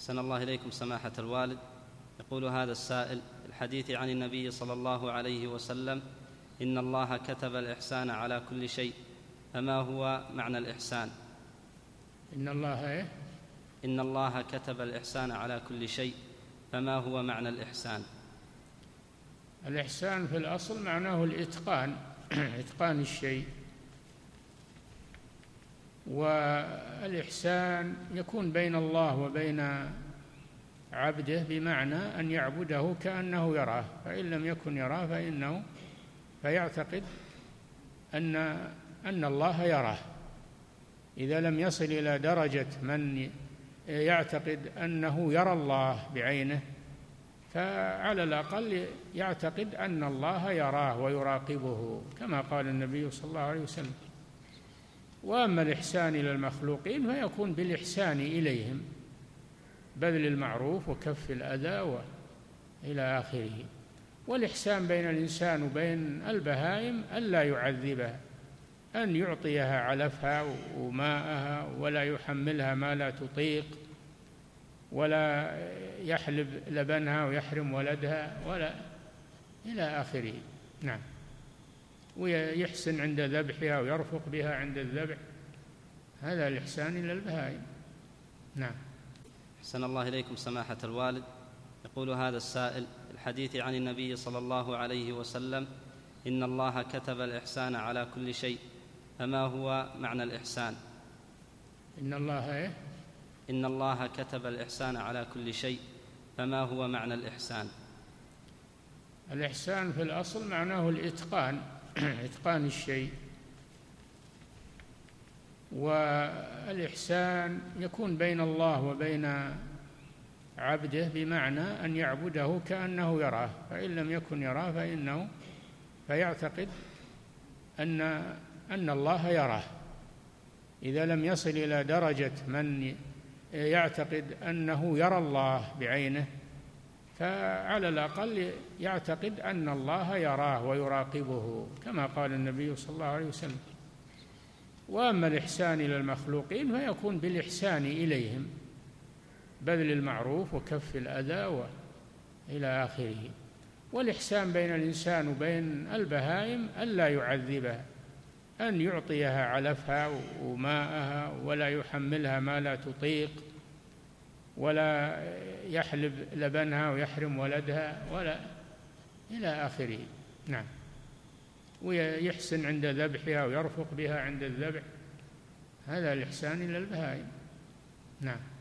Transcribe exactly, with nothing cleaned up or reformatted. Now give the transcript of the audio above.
أحسن الله إليكم سماحة الوالد. يقول هذا السائل: الحديث عن النبي صلى الله عليه وسلم إن الله كتب الإحسان على كل شيء، فما هو معنى الإحسان؟ إن الله إيه؟ إن الله كتب الإحسان على كل شيء، فما هو معنى الإحسان؟ الإحسان في الأصل معناه الإتقان إتقان الشيء، والإحسان يكون بين الله وبين عبده بمعنى أن يعبده كأنه يراه، فإن لم يكن يراه فإنه فيعتقد أن أن الله يراه. إذا لم يصل إلى درجة من يعتقد أنه يرى الله بعينه، فعلى الأقل يعتقد أن الله يراه ويراقبه كما قال النبي صلى الله عليه وسلم. وأما الإحسان إلى المخلوقين فيكون بالإحسان إليهم، بذل المعروف وكف الأذى إلى آخره. والإحسان بين الإنسان وبين البهائم ألا يعذبها، أن يعطيها علفها وماءها ولا يحملها ما لا تطيق، ولا يحلب لبنها ويحرم ولدها ولا إلى آخره. نعم. ويحسن عند ذبحها ويرفق بها عند الذبح، هذا الإحسان إلى البهائم. نعم. أحسن الله إليكم سماحة الوالد. يقول هذا السائل: الحديث عن النبي صلى الله عليه وسلم إن الله كتب الإحسان على كل شيء، فما هو معنى الإحسان؟ إن الله إيه؟ إن الله كتب الإحسان على كل شيء، فما هو معنى الإحسان؟ الإحسان في الأصل معناه الإتقان إتقان الشيء، والإحسان يكون بين الله وبين عبده بمعنى أن يعبده كأنه يراه، فإن لم يكن يراه فإنه فيعتقد أن أن الله يراه. إذا لم يصل إلى درجة من يعتقد أنه يرى الله بعينه، فعلى الأقل يعتقد أن الله يراه ويراقبه كما قال النبي صلى الله عليه وسلم. وأما الإحسان إلى المخلوقين فيكون بالإحسان إليهم، بذل المعروف وكف الأذى إلى آخره. والإحسان بين الإنسان وبين البهائم ألا يعذبها، أن يعطيها علفها وماءها ولا يحملها ما لا تطيق، ولا يحلب لبنها ويحرم ولدها ولا إلى آخره. نعم. ويحسن عند ذبحها ويرفق بها عند الذبح، هذا الإحسان إلى البهائم. نعم.